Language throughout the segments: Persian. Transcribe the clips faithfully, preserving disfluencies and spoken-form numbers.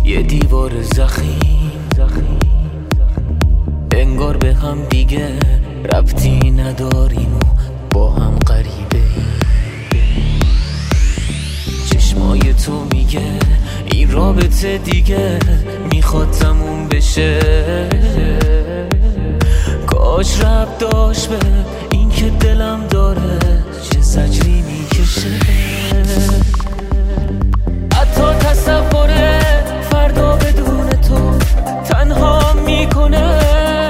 یه دیوار زخیم، انگار به هم دیگه ربطی نداریم و با هم غریبه ایم. چشمای تو میگه این رابطه دیگه میخواد تموم بشه، کاش رب داشت به این که دلم داره چه زجری میکشه. حتی تصور فردا بدون تو تنها میکنه،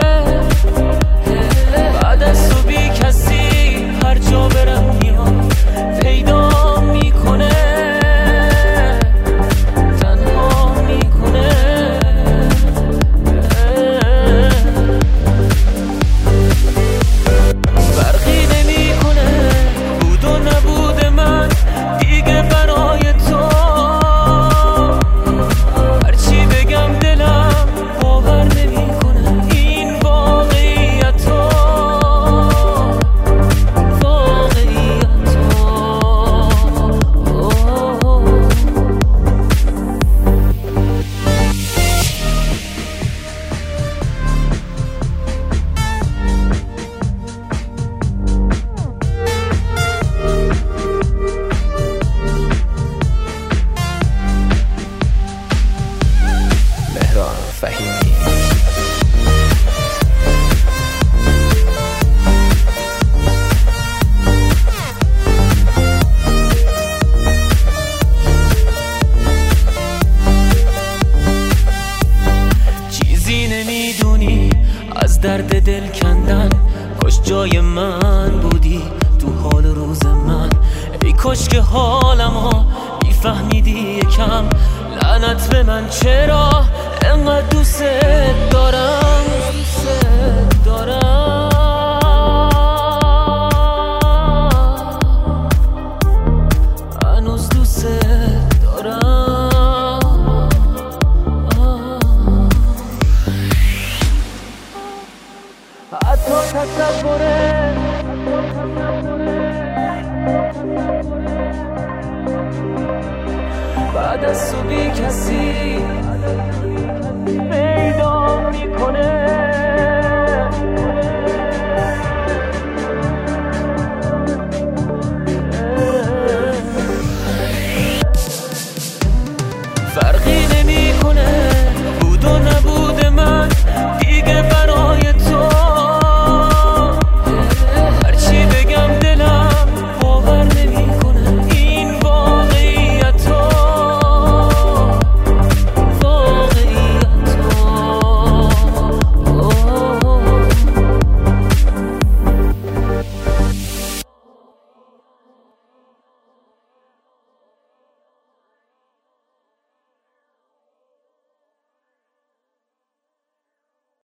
بعد از تو بی کسی هر جا برم میام پیدا میکنه، تنها میکنه. فرقی نمیکنه بود و نبود من دیگه برای تو، هرچی بگم دلم باور نمیکنه این واقعیت رو، واقعیت مهران فهیمی. چیزی نمیدونی از درد دل کندن، کاش جای من بودی تو حال روز من، ای کاش که حالمو میفهمیدی یکم. لعنت به من چرا انقدر دوست دارم، دوست دارم. هنوز دوست دارم. حتی تصوره بعد از تو بی کسی